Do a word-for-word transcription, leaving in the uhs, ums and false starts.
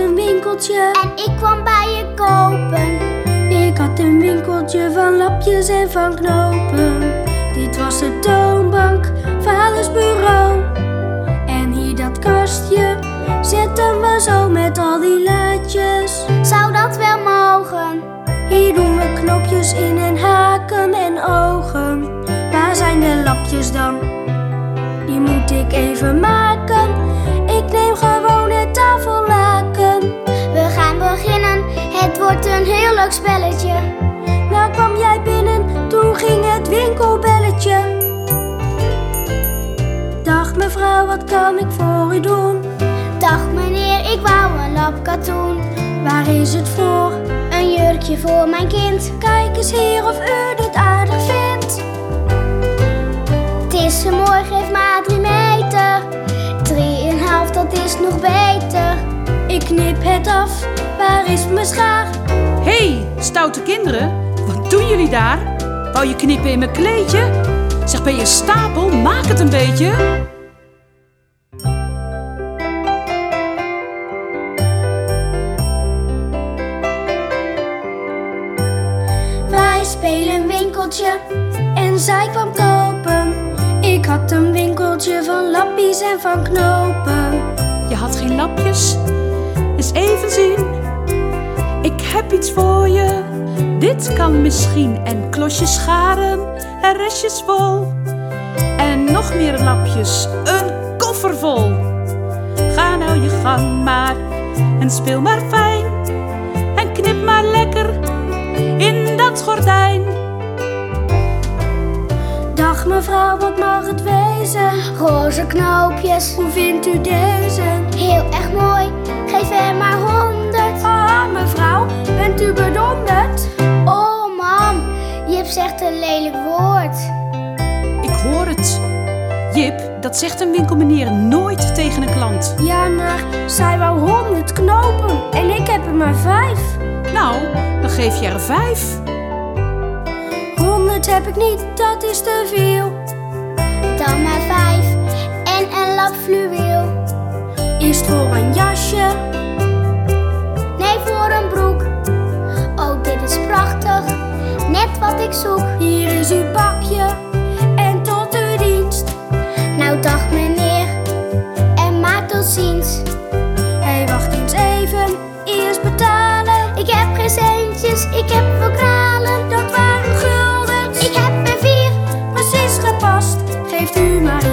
een winkeltje en ik kwam bij je kopen. Ik had een winkeltje van lapjes en van knopen. Dit was de toonbank, vaders bureau. En hier dat kastje zetten we zo met al die laadjes. Zou dat wel mogen? Hier doen we knopjes in en haken en ogen. Waar zijn de lapjes dan? Die moet ik even maken. Ik neem gewoon het tafellaken. We gaan beginnen, het wordt een heel leuk spelletje. Nou kwam jij binnen, toen ging het winkelbelletje. Dag mevrouw, wat kan ik voor u doen? Dag meneer, ik wou een lap katoen. Waar is het voor? Een jurkje voor mijn kind. Kijk eens hier of u dit aardig vindt. Het is zo mooi, geef maar drie meter. Drie en half, dat is nog beter. Ik knip het af, waar is mijn schaar? Hé, hey, stoute kinderen, wat doen jullie daar? Wou je knippen in mijn kleedje? Zeg, ben je stapel, maak het een beetje. Wij spelen winkeltje en zij kwam kopen. Ik had een winkeltje van lappies en van knopen. Je had geen lapjes? Eens even zien. Ik heb iets voor je. Dit kan misschien. En klosjes scharen en restjes wol. En nog meer lapjes. Een koffer vol. Ga nou je gang maar en speel maar fijn. En knip maar lekker in dat gordijn. Dag mevrouw, wat mag het wezen? Roze knoopjes. Hoe vindt u deze? Heel erg mooi, geef er maar honderd. Ah mevrouw, bent u bedonderd? Oh mam, Jip zegt een lelijk woord. Ik hoor het. Jip, dat zegt een winkelmeneer nooit tegen een klant. Ja, maar zij wou honderd knopen en ik heb er maar vijf. Nou, dan geef je er vijf. Honderd heb ik niet, dat is te veel. Dan maar vijf en een lap fluweel. Is het voor een jasje? Nee, voor een broek. Oh, dit is prachtig, net wat ik zoek. Hier is uw pakje en tot uw dienst. Nou, dag meneer, en maar tot ziens. Hé, wacht eens even, eerst betalen. Ik heb geen centjes, ik heb wel kralen. Dat waren guldens. Ik heb er vier. Precies gepast, geeft u maar